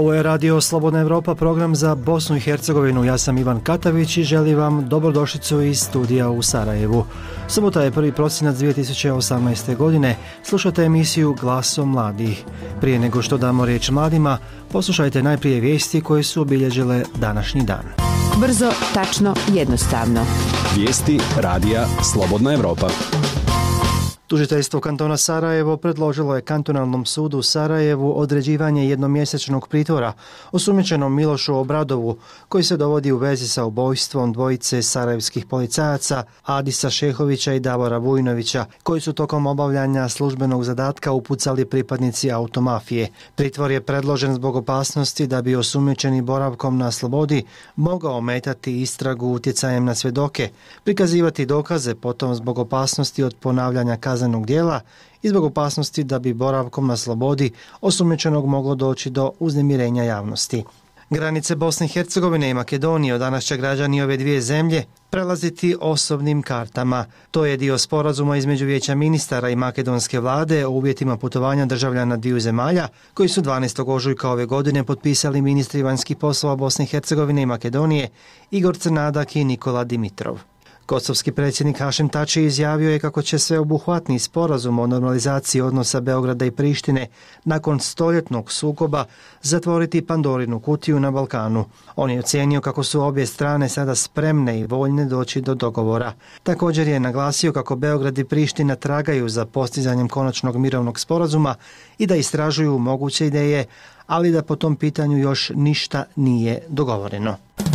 Ovo je Radio Slobodna Evropa, program za Bosnu i Hercegovinu. Ja sam Ivan Katavić i želim vam dobrodošlicu iz studija u Sarajevu. Subota je 1. prosinac 2018. godine. Slušate emisiju Glasom mladih. Prije nego što damo riječ mladima, poslušajte najprije vijesti koje su obilježile današnji dan. Brzo, tačno, jednostavno. Vijesti Radija Slobodna Evropa. Tužiteljstvo kantona Sarajevo predložilo je kantonalnom sudu u Sarajevu određivanje jednomjesečnog pritvora osumnjičenom Milošu Obradovu, koji se dovodi u vezi sa ubojstvom dvojice sarajevskih policajaca Adisa Šehovića i Davora Vujnovića, koji su tokom obavljanja službenog zadatka upucali pripadnici automafije. Pritvor je predložen zbog opasnosti da bi osumnjičeni boravkom na slobodi mogao ometati istragu utjecajem na svjedoke, prikazivati dokaze, potom zbog opasnosti od ponavljanja kaznenog djela i zbog opasnosti da bi boravkom na slobodi osumnjičenog moglo doći do uznemirenja javnosti. Granice Bosne i Hercegovine i Makedonije od danas će građani ove dvije zemlje prelaziti osobnim kartama. To je dio sporazuma između Vijeća ministara i makedonske vlade o uvjetima putovanja državljana dviju zemalja, koji su 12. ožujka ove godine potpisali ministri vanjskih poslova Bosne i Hercegovine i Makedonije Igor Crnadak i Nikola Dimitrov. Kosovski predsjednik Hašim Tači izjavio je kako će sveobuhvatni sporazum o normalizaciji odnosa Beograda i Prištine nakon stoljetnog sukoba zatvoriti Pandorinu kutiju na Balkanu. On je ocijenio kako su obje strane sada spremne i voljne doći do dogovora. Također je naglasio kako Beograd i Priština tragaju za postizanjem konačnog mirovnog sporazuma i da istražuju moguće ideje, ali da po tom pitanju još ništa nije dogovoreno.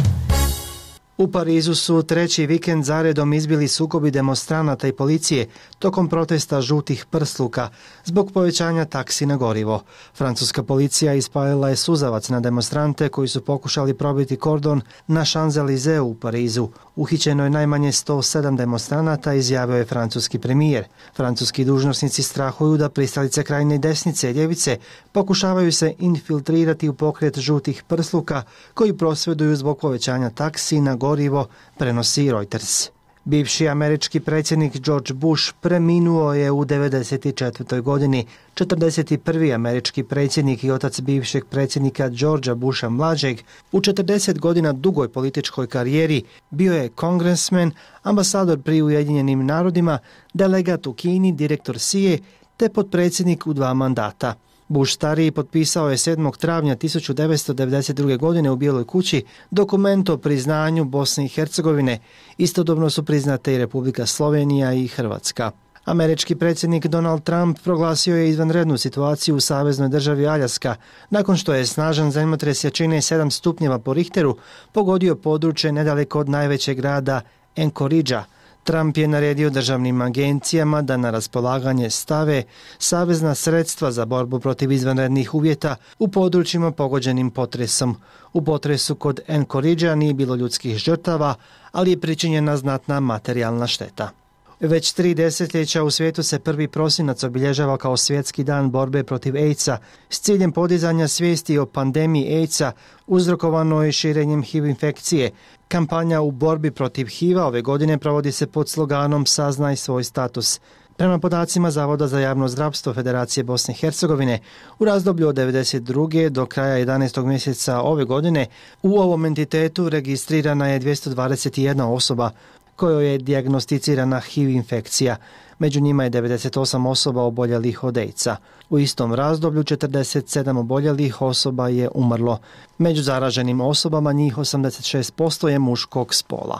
U Parizu su treći vikend zaredom izbili sukobi demonstranata i policije tokom protesta žutih prsluka zbog povećanja taksi na gorivo. Francuska policija ispalila je suzavac na demonstrante koji su pokušali probiti kordon na Champs-Élysées u Parizu. Uhićeno je najmanje 107 demonstranata, izjavio je francuski premijer. Francuski dužnosnici strahuju da pristalice krajnje desnice i ljevice pokušavaju se infiltrirati u pokret žutih prsluka koji prosvjeduju zbog povećanja taksi na gorivo, prenosi Reuters. Bivši američki predsjednik George Bush preminuo je u 94. godini. 41. američki predsjednik i otac bivšeg predsjednika Georgea Busha mlađeg u 40 godina dugoj političkoj karijeri bio je kongresmen, ambasador pri Ujedinjenim narodima, delegat u Kini, direktor CIA te potpredsjednik u 2 mandata. Bush stariji potpisao je 7. travnja 1992. godine u Bijeloj kući dokument o priznanju Bosne i Hercegovine. Istodobno su priznate i Republika Slovenija i Hrvatska. Američki predsjednik Donald Trump proglasio je izvanrednu situaciju u saveznoj državi Aljaska nakon što je snažan zemljotres jačine 7 stupnjeva po Richteru pogodio područje nedaleko od najvećeg grada Anchoragea. Trump je naredio državnim agencijama da na raspolaganje stave savezna sredstva za borbu protiv izvanrednih uvjeta u područjima pogođenim potresom. U potresu kod Anchoragea nije bilo ljudskih žrtava, ali je pričinjena znatna materijalna šteta. Već 3 desetljeća u svijetu se 1. prosinac obilježava kao svjetski dan borbe protiv AIDS-a s ciljem podizanja svijesti o pandemiji AIDS-a uzrokovanoj širenjem HIV infekcije. Kampanja u borbi protiv HIV-a ove godine provodi se pod sloganom Saznaj svoj status. Prema podacima Zavoda za javno zdravstvo Federacije Bosne i Hercegovine, u razdoblju od 1992. do kraja 11. mjeseca ove godine u ovom entitetu registrirana je 221 osoba kojoj je dijagnosticirana HIV infekcija. Među njima je 98 osoba oboljelih od AIDS-a. U istom razdoblju 47 oboljelih osoba je umrlo. Među zaraženim osobama njih 86% je muškog spola.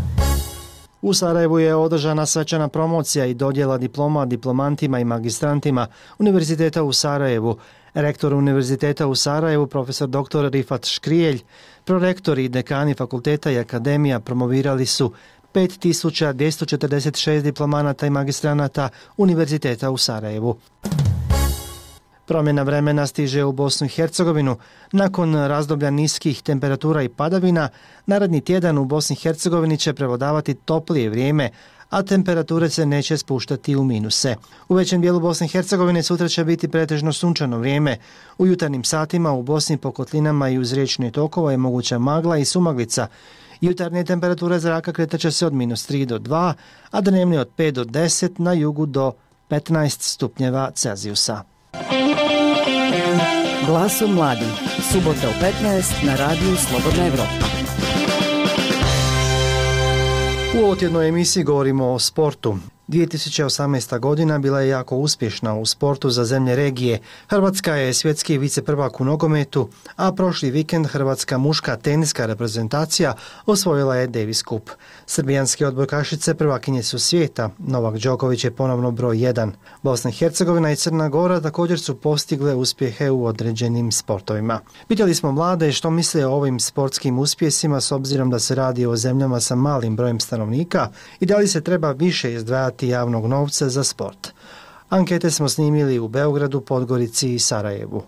U Sarajevu je održana svečana promocija i dodjela diploma diplomantima i magistrantima Univerziteta u Sarajevu. Rektor Univerziteta u Sarajevu, profesor dr. Rifat Škrijelj, prorektori i dekani fakulteta i akademija promovirali su 5246 diplomanata i magistranata Univerziteta u Sarajevu. Promjena vremena stiže u Bosnu i Hercegovinu. Nakon razdoblja niskih temperatura i padavina, naredni tjedan u Bosni i Hercegovini će prevladavati toplije vrijeme, a temperature se neće spuštati u minuse. U većem dijelu Bosne i Hercegovine sutra će biti pretežno sunčano vrijeme. U jutarnjim satima u Bosni po kotlinama i uz riječne tokova je moguća magla i sumaglica. Jutarnje temperature zraka kretat će se od -3 do 2, a dnevne od 5 do 10, na jugu do 15 stupnjeva Celzijusa. Glasom mladih. Subota u 15 na radiju Slobodna Evropa. U ovotjednoj emisiji govorimo o sportu. 2018. godina bila je jako uspješna u sportu za zemlje regije. Hrvatska je svjetski viceprvak u nogometu, a prošli vikend hrvatska muška teniska reprezentacija osvojila je Davis Cup. Srbijanske odbojkašice prvakinje su svijeta, Novak Đoković je ponovno broj 1. Bosna i Hercegovina i Crna Gora također su postigle uspjehe u određenim sportovima. Pitali smo mlade što misle o ovim sportskim uspjesima s obzirom da se radi o zemljama sa malim brojem stanovnika i da li se treba više izdvajati javnog novca za sport. Ankete smo snimili u Beogradu, Podgorici i Sarajevu.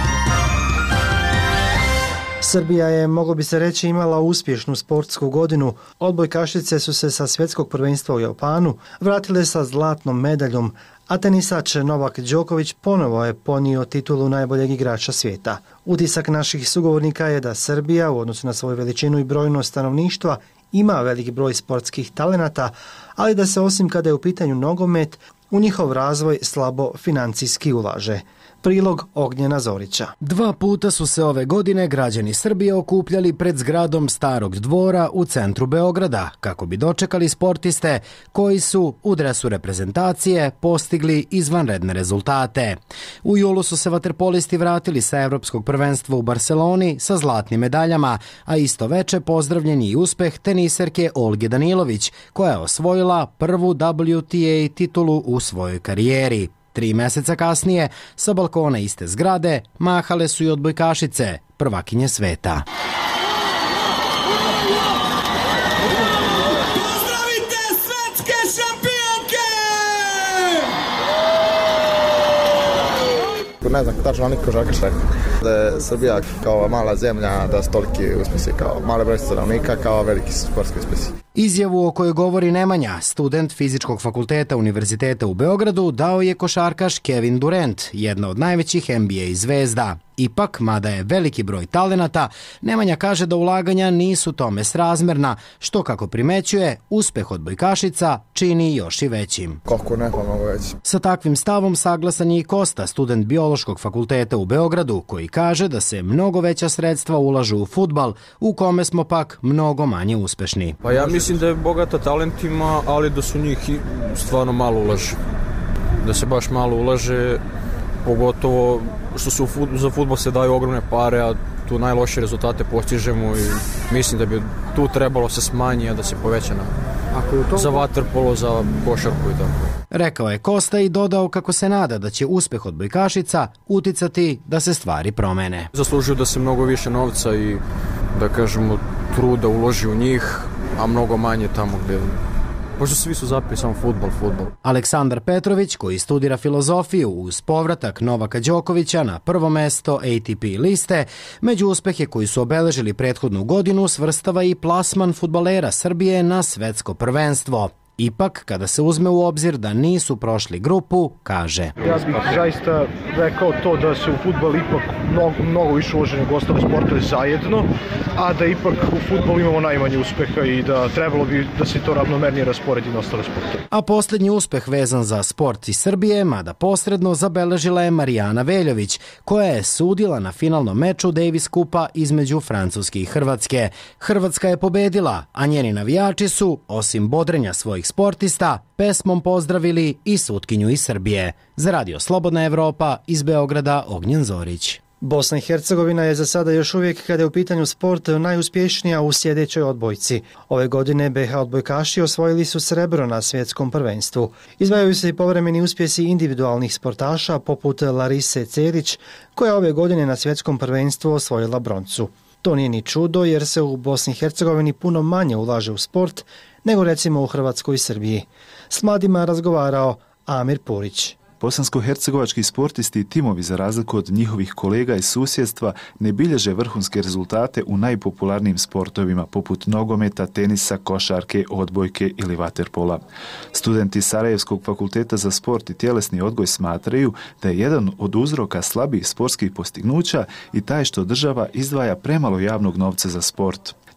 Srbija je, moglo bi se reći, imala uspješnu sportsku godinu. Odbojkašice su se sa svjetskog prvenstva u Japanu vratile sa zlatnom medaljom, a tenisač Novak Đoković ponovo je ponio titulu najboljeg igrača svijeta. Utisak naših sugovornika je da Srbija, u odnosu na svoju veličinu i brojnost stanovništva, ima velik broj sportskih talenata, ali da se osim kada je u pitanju nogomet, u njihov razvoj slabo financijski ulaže. Prilog Ognjena Zorića. 2 puta su se ove godine građani Srbije okupljali pred zgradom Starog dvora u centru Beograda kako bi dočekali sportiste koji su u dresu reprezentacije postigli izvanredne rezultate. U julu su se vaterpolisti vratili sa Evropskog prvenstva u Barseloni sa zlatnim medaljama, a isto veče pozdravljen je i uspeh teniserke Olge Danilović koja je osvojila prvu WTA titulu u svojoj karijeri. 3 mjeseca kasnije, sa balkona iste zgrade, mahale su i odbojkašice, prvakinje sveta. Pozdravite svetske šampionke! Ne znam tačno oni košarkaš rekao da je Srbija kao mala zemlja, da su toliki uspjesi kao male broj stanovnika, kao veliki sportski uspjesi. Izjavu o kojoj govori Nemanja, student Fizičkog fakulteta Univerziteta u Beogradu, dao je košarkaš Kevin Durant, jedna od najvećih NBA zvezda. Ipak, mada je veliki broj talenata, Nemanja kaže da ulaganja nisu tome srazmerna, što, kako primećuje, uspeh odbojkašica čini još i većim. Koliko ne, pa mnogo veći. Sa takvim stavom saglasan je i Kosta, student Biološkog fakulteta u Beogradu, koji kaže da se mnogo veća sredstva ulažu u fudbal, u kome smo pak mnogo manje uspešni. Pa ja mislim da je bogata talentima, ali da su njih stvarno malo ulaže. Da se baš malo ulaže, pogotovo što se za fudbal se daju ogromne pare, a tu najlošije rezultate postižemo i mislim da bi tu trebalo se smanji, a da se poveća za vaterpolo, za košarku i tako. Rekao je Kosta i dodao kako se nada da će uspeh odbojkašica uticati da se stvari promene. Zaslužuju da se mnogo više novca i, da kažemo, truda uloži u njih, a mnogo manje tamo gdje... Možda svi su zapili samo fudbal. Aleksandar Petrović, koji studira filozofiju uz povratak Novaka Đokovića na prvo mesto ATP liste, među uspehe koji su obeležili prethodnu godinu svrstava i plasman fudbalera Srbije na svetsko prvenstvo. Ipak, kada se uzme u obzir da nisu prošli grupu, kaže: Ja bih zaista rekao to da se u fudbal ipak mnogo više uloži nego ostale sportove zajedno, a da ipak u fudbalu imamo najmanje uspeha i da trebalo bi da se to ravnomernije rasporedi na ostale sportove. A posljednji uspeh vezan za sport iz Srbije, mada posredno, zabeležila je Marijana Veljović, koja je sudila na finalnom meču Davis Cupa između Francuske i Hrvatske. Hrvatska je pobedila, a njeni navijači su, osim bodrenja svojih sportista, pesmom pozdravili i sutkinju iz Srbije. Za Radio Slobodna Evropa, iz Beograda, Ognjen Zorić. Bosna i Hercegovina je za sada još uvijek, kada je u pitanju sport, najuspješnija u sljedećoj odbojci. Ove godine BH odbojkaši osvojili su srebro na svjetskom prvenstvu. Izdvajaju se i povremeni uspjesi individualnih sportaša poput Larise Cerić, koja ove godine na svjetskom prvenstvu osvojila broncu. To nije ni čudo jer se u Bosni i Hercegovini puno manje ulaže u sport nego recimo u Hrvatskoj i Srbiji. S mladima razgovarao Amir Purić. Bosansko-hercegovački sportisti i timovi, za razliku od njihovih kolega iz susjedstva, ne bilježe vrhunske rezultate u najpopularnijim sportovima poput nogometa, tenisa, košarke, odbojke ili vaterpola. Studenti Sarajevskog fakulteta za sport i tjelesni odgoj smatraju da je jedan od uzroka slabih sportskih postignuća i taj što država izdvaja premalo javnog novca za sport.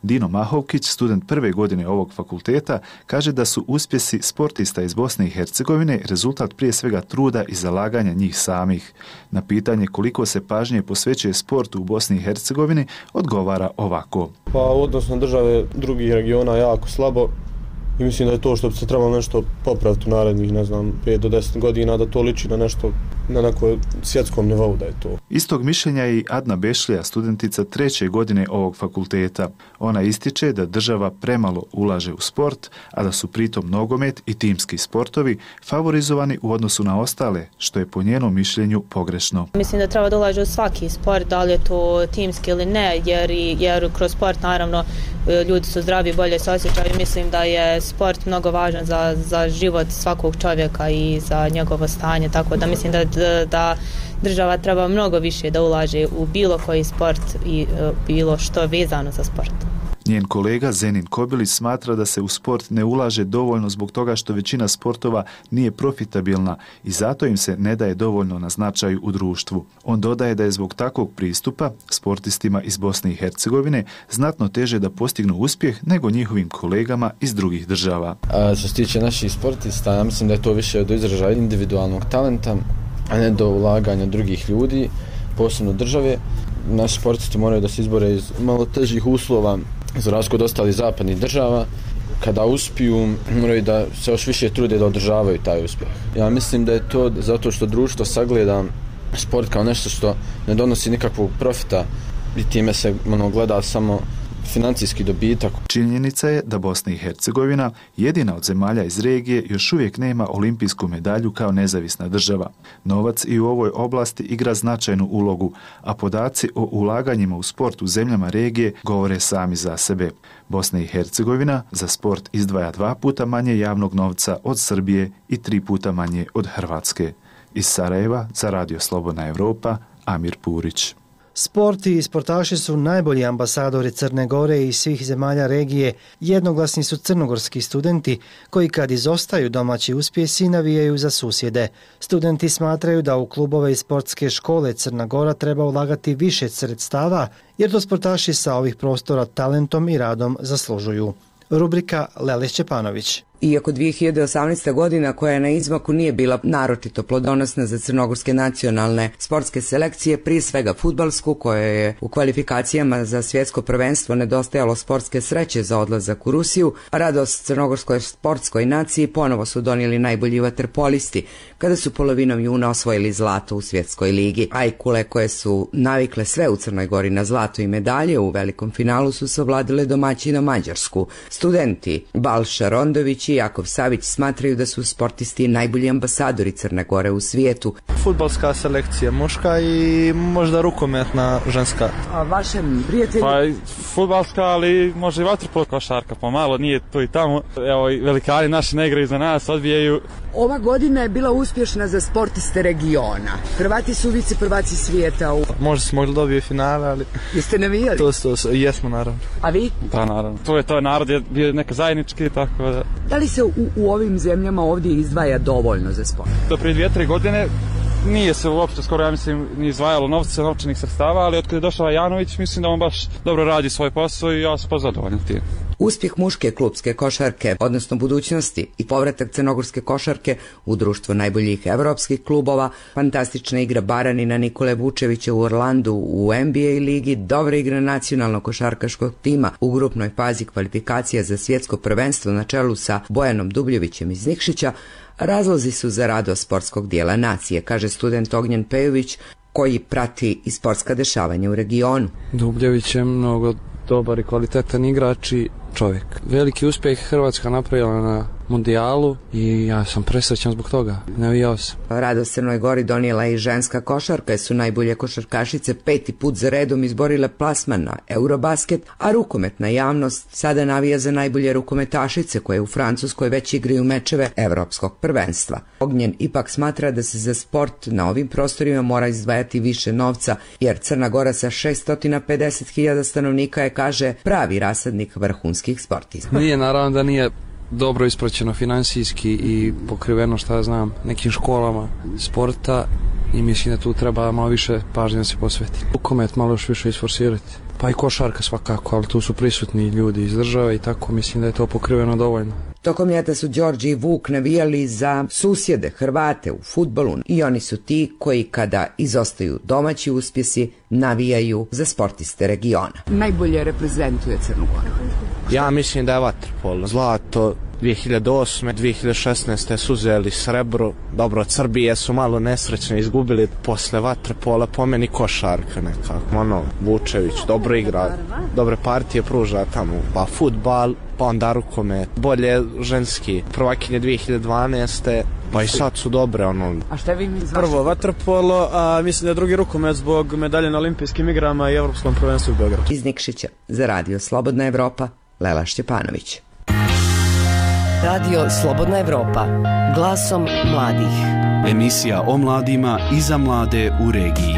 Dino Mahovkić, student prve godine ovog fakulteta, kaže da su uspjesi sportista iz Bosne i Hercegovine rezultat prije svega truda i zalaganja njih samih. Na pitanje koliko se pažnje posvećuje sportu u Bosni i Hercegovini, odgovara ovako. Pa odnosno države drugih regiona jako slabo i mislim da je to što bi se trebalo nešto popraviti u narednih, 5 do 10 godina, da to liči na nešto na nekoj svjetskom nivou da je to. Istog mišljenja je i Adna Bešlija, studentica 3. godine ovog fakulteta. Ona ističe da država premalo ulaže u sport, a da su pritom nogomet i timski sportovi favorizovani u odnosu na ostale, što je po njenom mišljenju pogrešno. Mislim da treba da ulaže u svaki sport, da li je to timski ili ne, jer kroz sport naravno ljudi su zdravi, bolje se osjećaju. Mislim da je sport mnogo važan za život svakog čovjeka i za njegovo stanje, tako da mislim da država treba mnogo više da ulaže u bilo koji sport i bilo što vezano za sport. Njen kolega Zenin Kobilić smatra da se u sport ne ulaže dovoljno zbog toga što većina sportova nije profitabilna i zato im se ne daje dovoljno na značaju u društvu. On dodaje da je zbog takvog pristupa sportistima iz Bosne i Hercegovine znatno teže da postignu uspjeh nego njihovim kolegama iz drugih država. Što se tiče naših sportista, ja mislim da je to više do izražaja individualnog talenta, a ne do ulaganja drugih ljudi, posebno države. Naši sportisti moraju da se izbore iz malo težih uslova za razliku od ostalih zapadnih država. Kada uspiju, moraju da se još više trude da održavaju taj uspjeh. Ja mislim da je to zato što društvo sagleda sport kao nešto što ne donosi nikakvog profita i time se gleda samo financijski dobitak. Činjenica je da Bosna i Hercegovina, jedina od zemalja iz regije, još uvijek nema olimpijsku medalju kao nezavisna država. Novac i u ovoj oblasti igra značajnu ulogu, a podaci o ulaganjima u sport u zemljama regije govore sami za sebe. Bosna i Hercegovina za sport izdvaja 2 puta manje javnog novca od Srbije i 3 puta manje od Hrvatske. Iz Sarajeva za Radio Slobodna Evropa, Amir Purić. Sport i sportaši su najbolji ambasadori Crne Gore i svih zemalja regije. Jednoglasni su crnogorski studenti koji kad izostaju domaći uspjesi navijaju za susjede. Studenti smatraju da u klubove i sportske škole Crna Gora treba ulagati više sredstava jer to sportaši sa ovih prostora talentom i radom zaslužuju. Rubrika Lele Šćepanović. Iako 2018. godina koja je na izmaku nije bila naročito plodonosna za crnogorske nacionalne sportske selekcije, prije svega fudbalsku, koja je u kvalifikacijama za svjetsko prvenstvo nedostajalo sportske sreće za odlazak u Rusiju, radost crnogorskoj sportskoj naciji ponovo su donijeli najbolji vaterpolisti, kada su polovinom juna osvojili zlato u svjetskoj ligi. Ajkule, koje su navikle sve u Crnoj Gori na zlato i medalje, u velikom finalu su savladile domaćina Mađarsku. Studenti Balša Rondović i Jakov Savić smatraju da su sportisti najbolji ambasadori Crne Gore u svijetu. Fudbalska selekcija muška i možda rukometna ženska. A vašem prijatelju? Pa fudbalska, ali može i vaterpolo košarka, pomalo nije tu i tamo. Evo i velikani naši ne igraju za nas, odbijaju. Ova godina je bila uspješna za sportiste regiona. Hrvati su vice prvaci svijeta. Možda smo mogli dobiti finale, ali... Jeste navijali? To, jesmo naravno. A vi? Pa naravno. To je narod je bio neka zajednički, tako da... Da li se u ovim zemljama ovdje izdvaja dovoljno za sport? Do prije 2-3 godine nije se uopšte skoro, ja mislim, ni izdvajalo novčanih sredstava, ali od kada je došao Janović, mislim da on baš dobro radi svoj posao i ja sam zadovoljan tim. Uspjeh muške klupske košarke, odnosno budućnosti i povratak crnogorske košarke u društvo najboljih evropskih klubova, fantastična igra Baranina Nikole Vučevića u Orlandu u NBA ligi, dobra igra nacionalnog košarkaškog tima u grupnoj fazi kvalifikacija za svjetsko prvenstvo na čelu sa Bojanom Dubljevićem iz Nikšića, razlozi su za radost sportskog dijela nacije, kaže student Ognjen Pejović, koji prati i sportska dešavanja u regionu. Dubljević je mnogo dobar i kvalitetan igrač i čovjek. Veliki uspjeh Hrvatska napravila na mundijalu i ja sam presrećan zbog toga. Navijao sam. Radost Crnoj Gori donijela i ženska košarka, su najbolje košarkašice 5. put za redom izborile plasman na Eurobasket, a rukometna javnost sada navija za najbolje rukometašice koje u Francuskoj već igraju mečeve evropskog prvenstva. Ognjen ipak smatra da se za sport na ovim prostorima mora izdvajati više novca, jer Crna Gora sa 650.000 stanovnika je, kaže, pravi rasadnik vrhunskih sportista. Nije, naravno da nije dobro ispraćeno finansijski i pokriveno, šta znam, nekim školama sporta i mislim da tu treba malo više pažnje da se posveti. Rukomet malo još više isforsirati. Pa i košarka svakako, ali tu su prisutni ljudi iz države i tako mislim da je to pokriveno dovoljno. Tokom ljeta su Đorđe i Vuk navijali za susjede Hrvate u fudbalu i oni su ti koji kada izostaju domaći uspjesi navijaju za sportiste regiona. Najbolje reprezentuje Crnu Goru. Ja mislim da je vaterpolo. Zlato 2008. 2016. su uzeli srebro. Dobro, Srbije su malo nesrećne izgubili posle vaterpola, po meni košarka nekako. Vučević dobro igra, dobre partije pruža tamo. Pa fudbal, pa onda rukomet. Bolje ženski. Prvakinje 2012. Pa i sad su dobre. A šta vi mislite? Prvo vaterpolo, a mislim da je drugi rukomet zbog medalje na olimpijskim igrama i evropskom prvenstvu u Beogradu. Iz Nikšića za Radio Slobodna Evropa, Lela Šćepanović. Radio Slobodna Evropa, glasom mladih. Emisija o mladima i za mlade u regiji.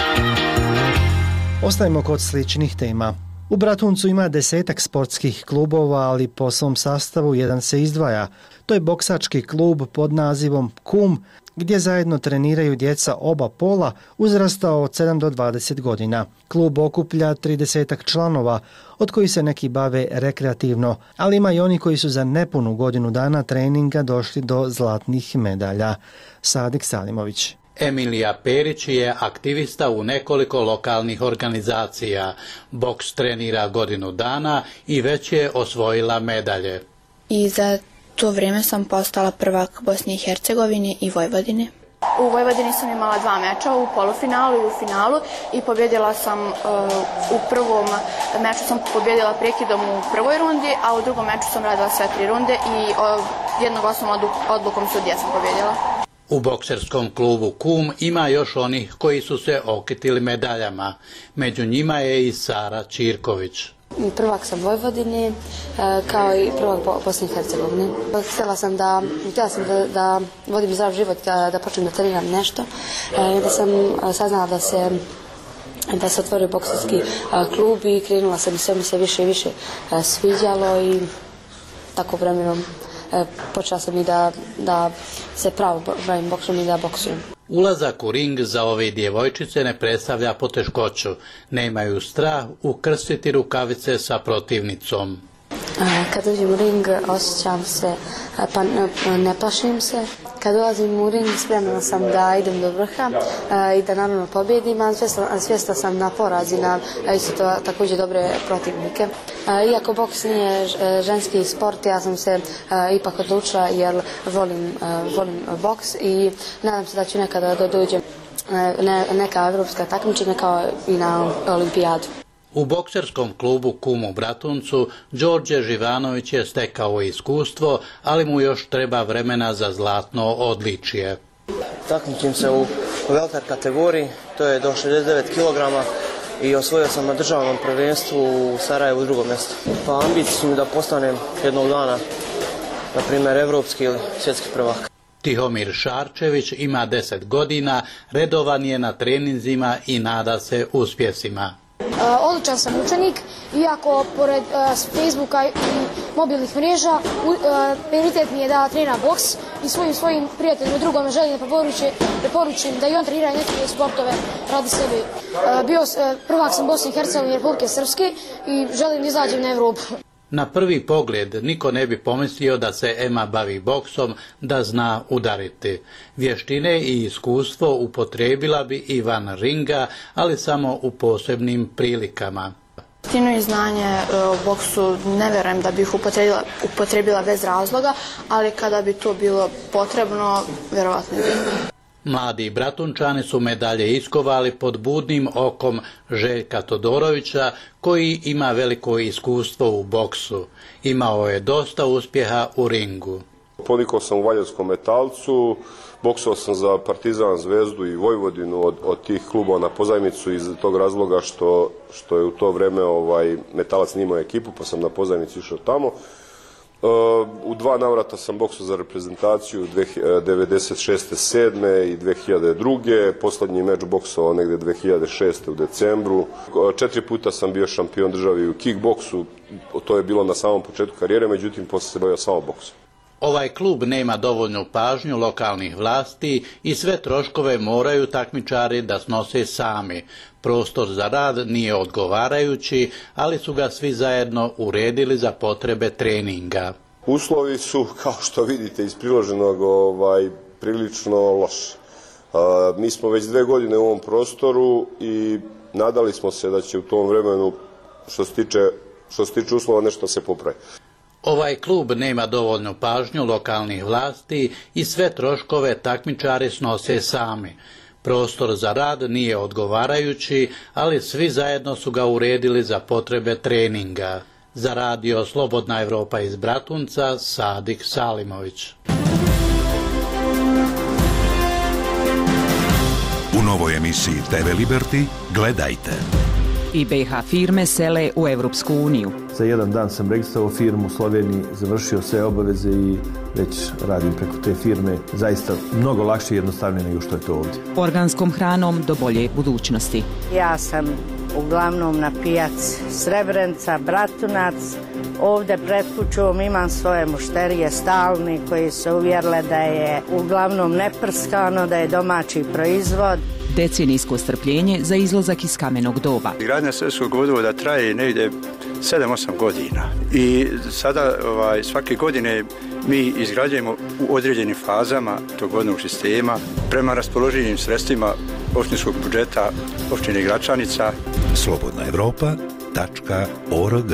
Ostajemo kod sličnih tema. U Bratuncu ima 10 sportskih klubova, ali po svom sastavu jedan se izdvaja. To je boksački klub pod nazivom KUM, gdje zajedno treniraju djeca oba pola uzrasta od 7 do 20 godina. Klub okuplja 30 članova, od kojih se neki bave rekreativno, ali ima i oni koji su za nepunu godinu dana treninga došli do zlatnih medalja. Sadik Salimović. Emilija Perić je aktivista u nekoliko lokalnih organizacija. Boks trenira godinu dana i već je osvojila medalje. I za to vrijeme sam postala prvak Bosne i Hercegovine i Vojvodine. U Vojvodini sam imala 2 meča, u polufinalu i u finalu i pobjedila sam u prvom meču sam pobjedila prekidom u prvoj rundi, a u drugom meču sam radila sve 3 runde i jednoglasnom odlukom sudija sam pobjedila. U bokserskom klubu KUM ima još onih koji su se okitili medaljama. Među njima je i Sara Čirković. Prvak sam Vojvodine, kao i prvak Bosne i Hercegovine. Htjela sam da vodim zdrav život, da počnem da treniram nešto. Da sam saznala da se otvori bokserski klub i krenula sam i sve mi se više i više sviđalo i tako vremenom počela sam i da se pravo bavim boksom i da boksujem. Ulazak u ring za ove djevojčice ne predstavlja poteškoću. Nemaju strah ukrstiti rukavice sa protivnicom. Kad uđem u ring osjećam se, pa ne plašim se. Kad ulazim u ring spremna sam da idem do vrha i da naravno pobjedim, a svjesna sam na porazi na isto također dobre protivnike. Iako boks nije ženski sport, ja sam se ipak odlučila jer volim boks i nadam se da ću nekada da dođem neka evropska takmičenja kao i na olimpijadu. U bokserskom klubu KUM u Bratuncu Đorđe Živanović je stekao iskustvo, ali mu još treba vremena za zlatno odličje. Takmičim se u welter kategoriji, to je do 69 kg i osvojio sam na državnom prvenstvu u Sarajevu 2. mjesto. Pa ambicije su mi da postanem jednog dana, na primjer, evropski ili svjetski prvak. Tihomir Šarčević ima 10 godina, redovan je na treninzima i nada se uspjesima. Odličan sam učenik, iako pored Facebooka i mobilnih mreža prioritet mi je da treniram boks i svojim prijateljima drugome želim da preporučim da i on trenira neke sportove radi sebe. Prvak sam Bosne i Hercegovine i Republike Srpske i želim da izađem na Evropu. Na prvi pogled niko ne bi pomislio da se Ema bavi boksom, da zna udariti. Vještine i iskustvo upotrijebila bi i van ringa, ali samo u posebnim prilikama. Vještinu i znanje o boksu ne vjerujem da bih upotrijebila bez razloga, ali kada bi to bilo potrebno, vjerovatno bi. Mladi Bratunčani su medalje iskovali pod budnim okom Željka Todorovića, koji ima veliko iskustvo u boksu. Imao je dosta uspjeha u ringu. Ponikao sam u Valjevskom Metalcu, boksao sam za Partizan, Zvezdu i Vojvodinu od tih klubova na pozajmicu iz tog razloga što je u to vrijeme Metalac nije imao ekipu, pa sam na pozajmicu išao tamo. U 2 navrata sam boksao za reprezentaciju 96. 7. i 2002. Posljednji meč boksao negdje 2006. u decembru. 4 puta sam bio šampion državi u kickboksu, to je bilo na samom početku karijere, međutim poslije se bavio samo boksom. Ovaj klub nema dovoljnu pažnju lokalnih vlasti i sve troškove moraju takmičari da snose sami. Prostor za rad nije odgovarajući, ali su ga svi zajedno uredili za potrebe treninga. Uslovi su, kao što vidite iz priloženog, prilično loši. Mi smo već 2 godine u ovom prostoru i nadali smo se da će u tom vremenu, što se tiče uslova, nešto se popravi. Ovaj klub nema dovoljnu pažnju lokalnih vlasti i sve troškove takmičari snose sami. Prostor za rad nije odgovarajući, ali svi zajedno su ga uredili za potrebe treninga. Za radio Slobodna Evropa iz Bratunca, Sadik Salimović. U novoj emisiji TV Liberty gledajte. IBH firme sele u Evropsku uniju. Za 1 dan sam registrovao firmu u Sloveniji, završio sve obaveze i već radim preko te firme. Zaista mnogo lakše i jednostavnije nego što je to ovdje. Organskom hranom do bolje budućnosti. Ja sam uglavnom na pijac Srebrenica, Bratunac. Ovdje pred kućom imam svoje mušterije stalni koji se uvjerile da je uglavnom neprskano, da je domaći proizvod. Decenijsko strpljenje za izlazak iz kamenog doba. Gradnja Srpskog vodovoda traje negdje 7-8 godina i sada svake godine mi izgrađujemo u određenim fazama tog vodnog sistema prema raspoloživim sredstvima opštinskog budžeta opštine Gračanica. slobodnaevropa.org.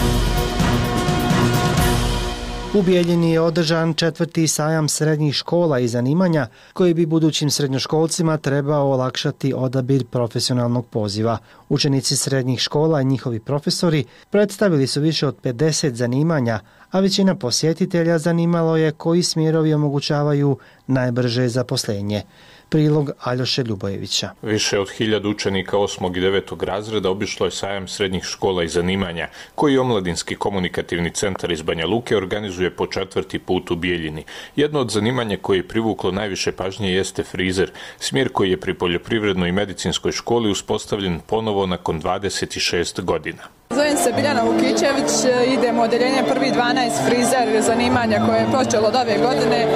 U Bijeljini je održan 4. sajam srednjih škola i zanimanja koji bi budućim srednjoškolcima trebao olakšati odabir profesionalnog poziva. Učenici srednjih škola i njihovi profesori predstavili su više od 50 zanimanja, a većina posjetitelja zanimalo je koji smjerovi omogućavaju najbrže zaposlenje. Prilog Aljoše Ljubojevića. Više od 1000 učenika 8. i 9. razreda obišlo je sajam srednjih škola i zanimanja, koji Omladinski komunikativni centar iz Banja Luke organizuje po 4. put u Bijeljini. Jedno od zanimanja koje je privuklo najviše pažnje jeste frizer, smjer koji je pri poljoprivrednoj i medicinskoj školi uspostavljen ponovo nakon 26 godina. Zovem se Biljana Vukićević, idem u odeljenje 1.12 frizer zanimanja koje je počelo od ove godine.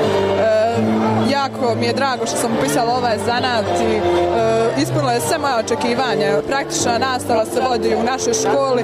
Jako mi je drago što sam upisala ovaj zanat i ispunila je sve moje očekivanja. Praktična nastava se vodi u našoj školi.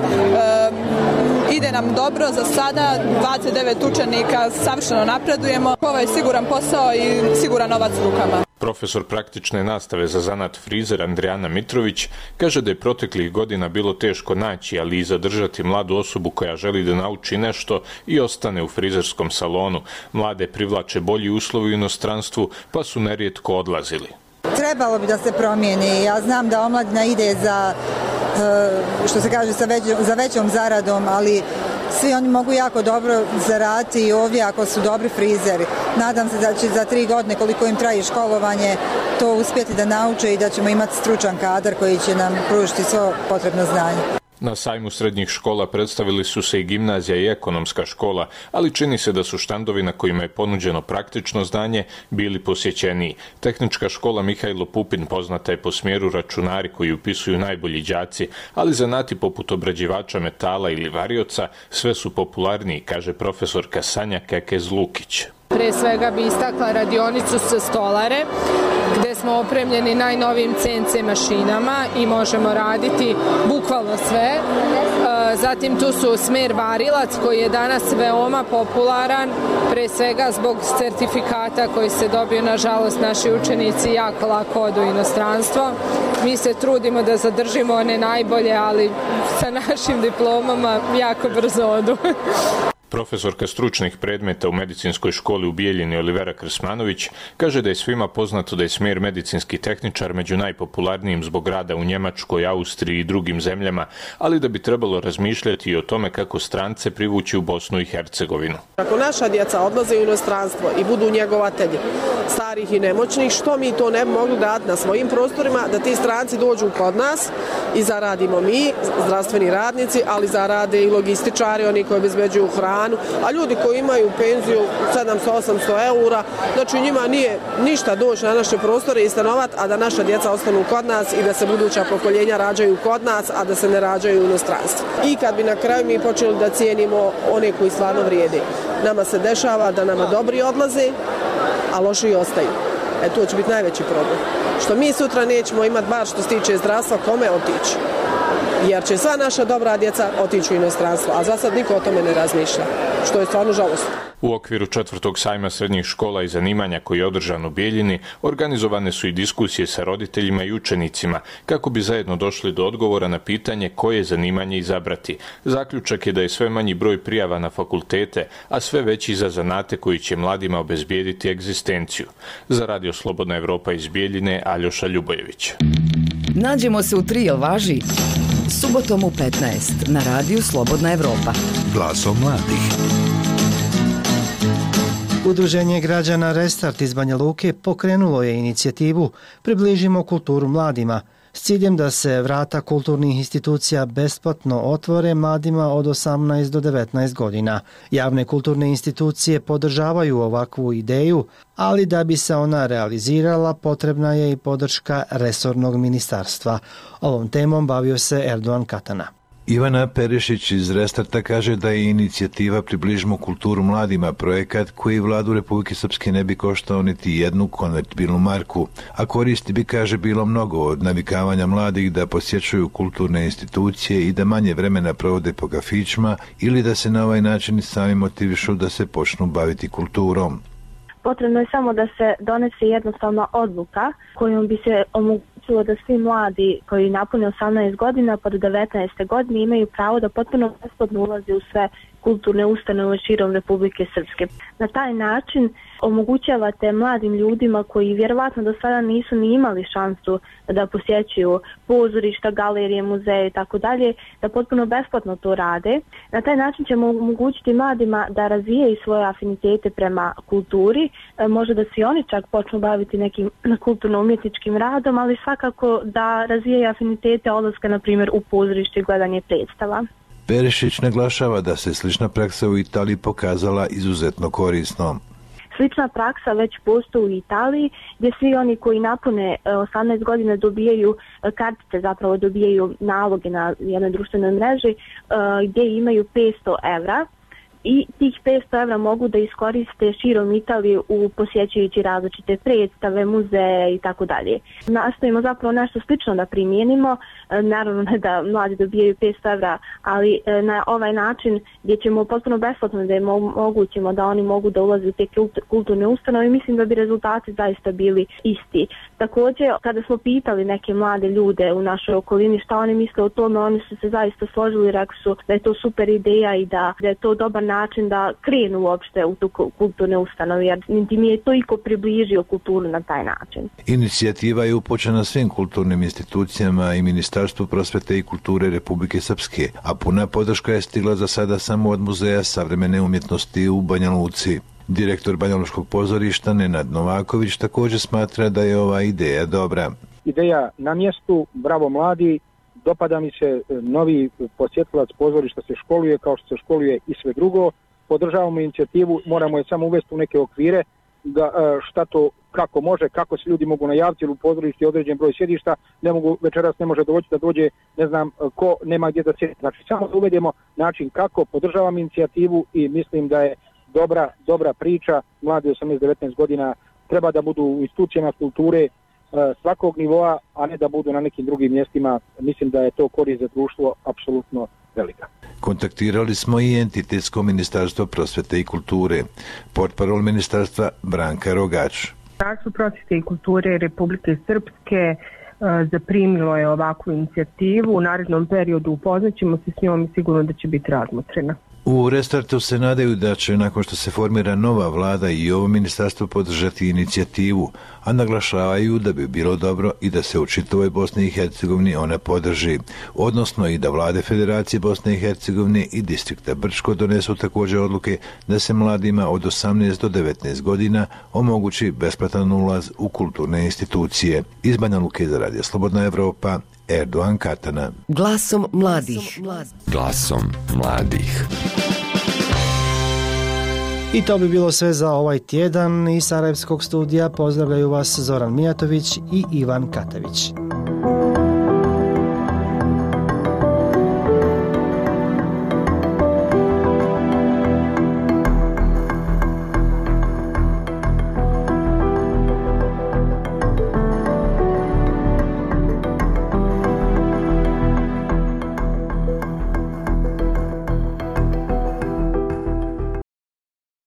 Ide nam dobro za sada, 29 učenika, savršeno napredujemo. Ovo je siguran posao i siguran novac u rukama. Profesor praktične nastave za zanat frizer Andrijana Mitrović kaže da je proteklih godina bilo teško naći, ali i zadržati mladu osobu koja želi da nauči nešto i ostane u frizerskom salonu. Mlade privlače bolji uslovi u inostranstvu, pa su nerijetko odlazili. Trebalo bi da se promijeni. Ja znam da omladina ide za, što se kaže, za većom zaradom, ali svi oni mogu jako dobro zaraditi i ovdje ako su dobri frizeri. Nadam se da će za 3 godine, koliko im traje školovanje, to uspjeti da nauče i da ćemo imati stručan kadar koji će nam pružiti svo potrebno znanje. Na sajmu srednjih škola predstavili su se i gimnazija i ekonomska škola, ali čini se da su štandovi na kojima je ponuđeno praktično znanje bili posjećeniji. Tehnička škola Mihajlo Pupin poznata je po smjeru računari koji upisuju najbolji đaci, ali zanati poput obrađivača metala ili varioca sve su popularniji, kaže profesorka Sanja Kekez-Lukić. Pre svega bi istakla radionicu sa stolare, gdje smo opremljeni najnovijim CNC mašinama i možemo raditi bukvalno sve. Zatim tu su smer varilac koji je danas veoma popularan, pre svega zbog certifikata koji se dobiju, nažalost naši učenici jako lako odu u inostranstvo. Mi se trudimo da zadržimo one najbolje, ali sa našim diplomama jako brzo odu. Profesorka stručnih predmeta u medicinskoj školi u Bijeljini Olivera Krsmanović kaže da je svima poznato da je smjer medicinski tehničar među najpopularnijim zbog rada u Njemačkoj, Austriji i drugim zemljama, ali da bi trebalo razmišljati i o tome kako strance privući u Bosnu i Hercegovinu. Ako naša djeca odlaze u inostranstvo i budu njegovatelji starih i nemoćnih, što mi to ne bi mogli dati na svojim prostorima, da ti stranci dođu kod nas i zaradimo mi, zdravstveni radnici, ali zarade i logističari, oni koji obezbeđuju hranu, hranu, a ljudi koji imaju penziju 700-800 eura, znači njima nije ništa doći na naše prostore i stanovati, a da naša djeca ostanu kod nas i da se buduća pokoljenja rađaju kod nas, a da se ne rađaju u inostranstvu. I kad bi na kraju mi počeli da cijenimo one koji stvarno vrijede. Nama se dešava da nama dobri odlaze, a loši ostaju. To će biti najveći problem. Što mi sutra nećemo imati, bar što se tiče zdravstva, kome otići. Jer će sva naša dobra djeca otići u inostranstvo, a za sad niko o tome ne razmišlja, što je stvarno žalostno. U okviru 4. sajma srednjih škola i zanimanja koji je održan u Bijeljini, organizovane su i diskusije sa roditeljima i učenicima kako bi zajedno došli do odgovora na pitanje koje zanimanje izabrati. Zaključak je da je sve manji broj prijava na fakultete, a sve veći za zanate koji će mladima obezbijediti egzistenciju. Za Radio Slobodna Evropa iz Bijeljine, Aljoša Ljubojević. Nađemo se u 3, jel važi? Subotom u 15 na Radiju Slobodna Evropa. Glasom mladih. Udruženje građana Restart iz Banja Luke pokrenulo je inicijativu Približimo kulturu mladima s ciljem da se vrata kulturnih institucija besplatno otvore mladima od 18 do 19 godina. Javne kulturne institucije podržavaju ovakvu ideju, ali da bi se ona realizirala potrebna je i podrška resornog ministarstva. Ovom temom bavio se Erdogan Katana. Ivana Perišić iz Restarta kaže da je inicijativa Približimo kulturu mladima projekat koji vladu Republike Srpske ne bi koštao niti jednu konvertibilnu marku, a koristi bi, kaže, bilo mnogo od navikavanja mladih da posjećuju kulturne institucije i da manje vremena provode po kafićima ili da se na ovaj način sami motivišu da se počnu baviti kulturom. Potrebno je samo da se donese jednostavna odluka kojom bi se omogućilo da svi mladi koji napune 18 godina pa do 19. godine imaju pravo da potpuno besplatno ulaze u sve kulturne ustanove širom Republike Srpske. Na taj način omogućavate mladim ljudima koji vjerovatno do sada nisu ni imali šansu da posjećuju pozorišta, galerije, muzeje i tako dalje, da potpuno besplatno to rade. Na taj način ćemo omogućiti mladima da razvijaju svoje afinitete prema kulturi, možda da se oni čak počnu baviti nekim kulturno-umjetničkim radom, ali svakako da razvijaju afinitete odlaska, na primjer, u pozorište i gledanje predstava. Perišić naglašava da se slična praksa u Italiji pokazala izuzetno korisnom. Slična praksa već postoji u Italiji, gdje svi oni koji napune 18 godina dobijaju kartice, zapravo dobijaju naloge na jednoj društvenoj mreži gdje imaju 500 evra. I tih 500 evra mogu da iskoriste širom Italije posjećujući različite predstave, muzeje i tako dalje. Nastojimo zapravo nešto slično da primijenimo, naravno ne da mladi dobijaju 500 evra, ali na ovaj način gdje ćemo potpuno besplatno da im omogućimo da oni mogu da ulaze u te kulturne ustanove, mislim da bi rezultati zaista bili isti. Također, kada smo pitali neke mlade ljude u našoj okolini šta oni misle o tome, oni su se zaista složili i rekli su da je to super ideja i da je to dobar način da krenu uopšte u tu kulturne ustanove, jer niti mi je toliko približio kulturu na taj način. Inicijativa je upućena svim kulturnim institucijama i Ministarstvu prosvete i kulture Republike Srpske, a puna podrška je stigla za sada samo od Muzeja savremene umjetnosti u Banja Luci. Direktor Banjalučkog pozorišta Nenad Novaković također smatra da je ova ideja dobra. Ideja na mjestu, bravo mladi, dopada mi se novi posjetilac pozorišta se školuje kao što se školuje i sve drugo. Podržavamo inicijativu, moramo je samo uvesti u neke okvire, da šta to, kako može, kako se ljudi mogu najaviti, jer u pozorištu je određen broj sjedišta, večeras ne može doći da dođe, ne znam ko, nema gdje da sjedi. Znači samo da uvedemo način kako, podržavam inicijativu i mislim da je dobra priča. Mladi 18-19 godina treba da budu u institucijama kulture svakog nivoa, a ne da budu na nekim drugim mjestima. Mislim da je to korist za društvo apsolutno velika. Kontaktirali smo i entitetsko ministarstvo prosvete i kulture. Portparol ministarstva Branka Rogač. Ministarstvo prosvete i kulture Republike Srpske zaprimilo je ovakvu inicijativu. U narednom periodu upoznaćemo se s njom i sigurno da će biti razmotrena. U Restartu se nadaju da će, nakon što se formira nova vlada, i ovo ministarstvo podržati inicijativu, a naglašavaju da bi bilo dobro i da se u čitavoj Bosni i Hercegovini ona podrži, odnosno i da vlade Federacije Bosne i Hercegovine i distrikta Brčko donesu također odluke da se mladima od 18 do 19 godina omogući besplatan ulaz u kulturne institucije. Iz Banja Luke za Radio Slobodna Evropa, Erdogan Katana. Glasom mladih. Glasom mladih. I to bi bilo sve za ovaj tjedan. Iz Sarajevskog studija pozdravljaju vas Zoran Mijatović i Ivan Katević.